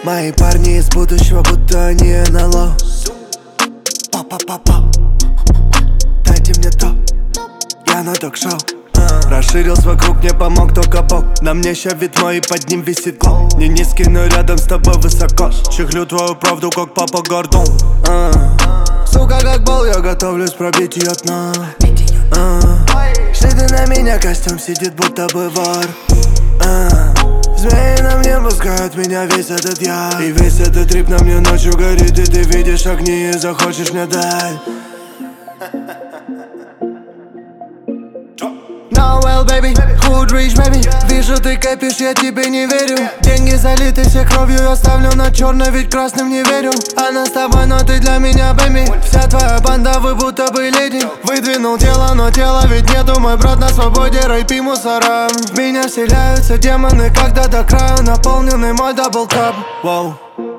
Мои парни из будущего, будто они НЛО. Па-па-па-па, дайте мне то, я на ток-шоу. Расширился вокруг, мне помог только Бог. На мне ща вид мой, под ним висит глоб. Не низкий, но рядом с тобой высоко. Чехлю твою правду, как папа Гордон. Сука, как бол, я готовлюсь пробить ее дно. Шли ты на меня, костюм сидит, будто бы вор. Змеи на мне пускают меня весь этот яд. И весь этот трип на мне ночью горит. И ты видишь огни и захочешь мне дать. No well, baby, hood rich, baby. Вижу, ты копишь, я тебе не верю. Деньги залиты все кровью, я ставлю на черный, ведь красным не верю. Она с тобой, но ты для меня, baby. Вся твоя банда, вы будто бы леди. Выдвинул тело, но тела ведь нету. Мой брат на свободе, рэпи мусором. В меня вселяются демоны, когда до края наполненный мой даблкап. Воу.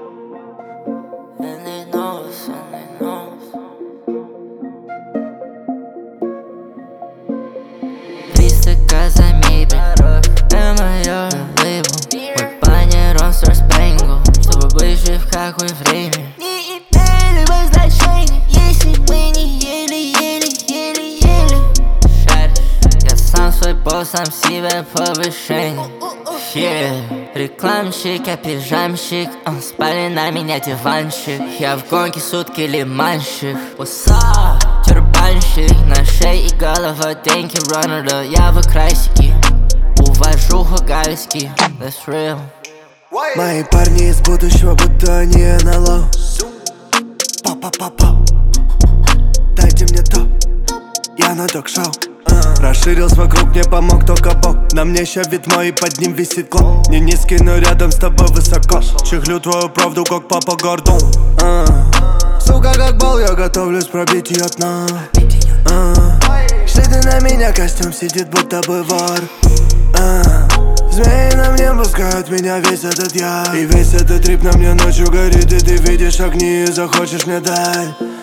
За мебель, моё лейбл. Мой баннер, он Star Spangled, чтобы быть жив, как мы время. Не имели бы значения, если мы не еле. Шаришь, я сам свой босс, сам себе повышение. Рекламщик, я пижамщик, он спали на меня диванчик. Я в гонке сутки лиманщик. Тюрбанщик, на шее и голова, деньги раннера, я в красике. Увожу хагальский, that's real. Мои парни из будущего, будто они НЛО. Па-па-па-па, дайте мне то, я на ток-шоу. Расширился вокруг, мне помог только Бог. На мне ща вид мой, под ним висит глоб. Не низкий, но рядом с тобой высоко. Чехлю твою правду, как папа Гордон. Сука, как бол, я готовлюсь пробить ее дно. Шли ты на меня, костюм сидит, будто бы вор. Змеи на мне пускают меня весь этот яд. И весь этот трип на мне ночью горит. И ты видишь огни и захочешь мне дать.